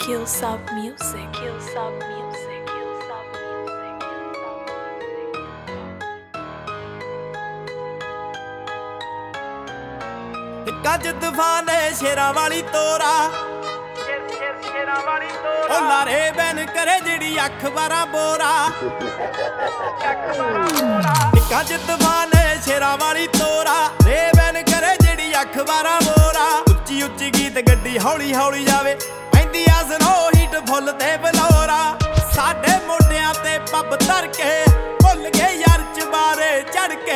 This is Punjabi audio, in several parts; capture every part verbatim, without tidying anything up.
Killsop Music, Killsop Music, Killsop Music, Killsop Music. ਕੱਜ ਤੂਫਾਨ ਸ਼ੇਰਾਂ ਵਾਲੀ ਤੋਰਾ ਸ਼ੇਰਾਂ ਵਾਲੀ ਤੋਰਾ ਉਹ ਲਾਰੇ ਬੈਨ ਕਰੇ ਜਿਹੜੀ ਅੱਖ ਬਾਰਾਂ ਬੋਰਾ ਅੱਖ ਬਾਰਾਂ ਬੋਰਾ ਕੱਜ ਤੂਫਾਨ ਸ਼ੇਰਾਂ ਵਾਲੀ ਤੋਰਾ ਰੇ ਬੈਨ ਕਰੇ ਜਿਹੜੀ ਅੱਖ ਬਾਰਾਂ ਬੋਰਾ ਉੱਚੀ ਉੱਚੀ ਗੀਤ ਗੱਡੀ ਹੌਲੀ ਹੌਲੀ ਜਾਵੇ ਪੈਂਦੀ ਆ ਸਨੋ ਹੀਟ ਫੁੱਲ ਤੇ ਬਲੌਰਾ ਸਾਡੇ ਮੋਢਿਆਂ ਤੇ ਪੱਬ ਧਰ ਕੇ ਭੁੱਲ ਗਏ ਯਾਰ ਚਬਾਰੇ ਚੜ ਕੇ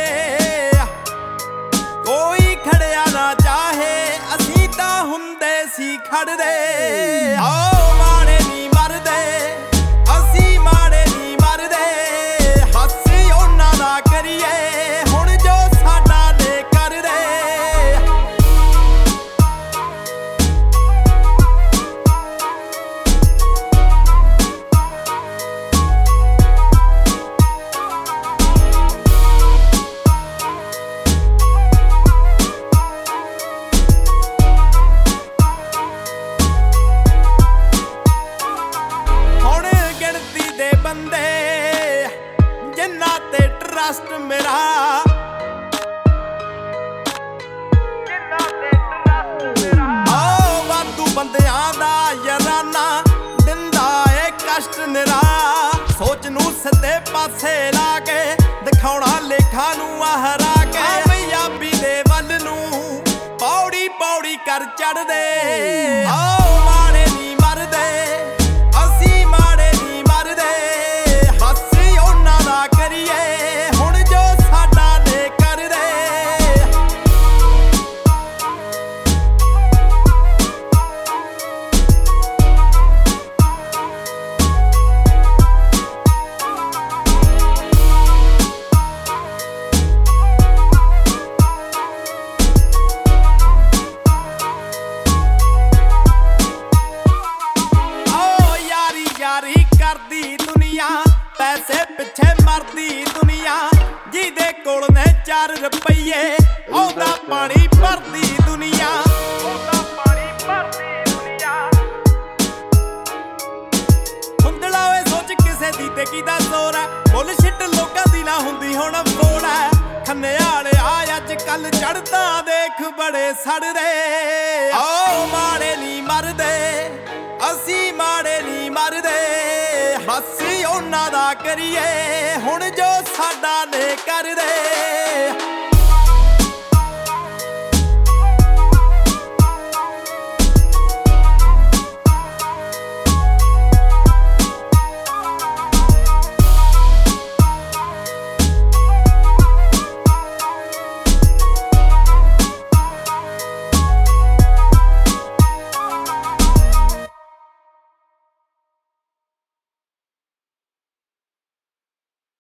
ਕੋਈ ਖੜਿਆ ਨਾ ਚਾਹੇ ਅਸੀਂ ਤਾਂ ਹੁੰਦੇ ਸੀ ਖੜਦੇ ਓ ਮਾੜੇ ਨਹੀਂ ਮਰਦੇ ਅਸੀਂ ਮਾੜੇ ਨਹੀਂ ਮਰਦੇ ਹਾਸੀ ਉਹਨਾਂ ਦਾ ਕਰੀਏ ਹੁਣ ਜੋ ਸਾਡਾ ਨੇ ਕਰਦੇ ਜਿੰਨਾ ਤੇ ਟਰਸਟ ਮੇਰਾ ਜਿੰਨਾ ਤੇ ਟਰਸਟ ਮੇਰਾ ਓ ਵਾਧੂ ਬੰਦਿਆਂ ਦਾ ਯਾਰਾਨਾ ਦਿੰਦਾ ਏ ਕਸ਼ਟ ਨਿਰਾ ਸੋਚ ਨੂੰ ਸਿੱਧੇ ਪਾਸੇ ਲਾ ਕੇ ਦਿਖਾਉਣਾ ਲੇਖਾਂ ਨੂੰ ਆਹਰਾ ਕੇ ਪੰਜਾਬੀ ਦੇ ਵੱਲ ਨੂੰ ਪੌੜੀ ਪੌੜੀ ਕਰ ਚੜਦੇ ਓ ਮਾੜੇ ਨਹੀਂ ਮਰਦੇ ਅਸੀਂ ਮਾੜੇ ਨਹੀਂ ਮਰਦੇ ਕਰੀਏ ਹੁਣ ਜੋ ਸਾਡਾ ਨੇ ਕਰਦੇ ਓ ਯਾਰੀ ਯਾਰੀ ਕਰਦੀ ਦੁਨੀਆ ਪੈਸੇ ਪਿੱਛੇ ਮਰਦੀ ਦੁਨੀਆ ਜਿਹਦੇ ਕੋਲ ਨੇ ਚਾਰ ਰੁਪਈਏ ਉਹਦਾ ਪਾਣੀ ਭਰਦੀ ਦੁਨੀਆ ਉਹਦਾ ਪਾਣੀ ਭਰਦੀ ਦੁਨੀਆ ਹੁੰਦਲਾ ਓਏ ਸੋਚ ਕਿਸੇ ਦੀ ਤੇ ਕਿਦਾ ਜ਼ੋਰ ਹੈ ਮੁੱਲ ਛਿੱਟ ਲੋਕਾਂ ਦੀ ਨਾ ਹੁੰਦੀ ਹੁਣ ਫੋੜ ਹੈ ਖੰਨੇ ਵਾਲਿਆ ਅੱਜ ਕੱਲ ਚੜਦਾ ਦੇਖ ਬੜੇ ਸੜਦੇ ਓ ਮਾੜੇ ਨਹੀਂ ਮਰਦੇ ਅਸੀਂ ਮਾੜੇ ਨਹੀਂ ਮਰਦੇ ਹਾਸੀ ਉਹਨਾਂ ਦਾ ਕਰੀਏ ਹੁਣ ਜੋ ਸਾਡਾ ਨੇ ਕਰਦੇ